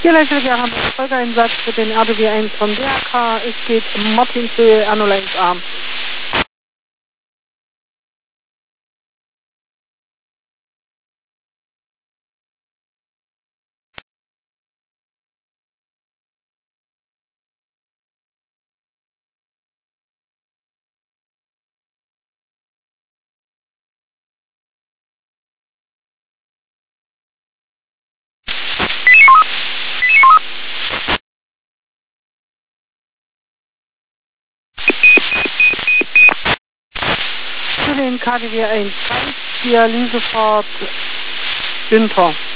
Hier letztes Jahr haben wir einen Folgeeinsatz für den RDW 1 von DRK. Es geht um Martinshöhe, R01A. Für den KDW 1 Dialysefahrt Günther.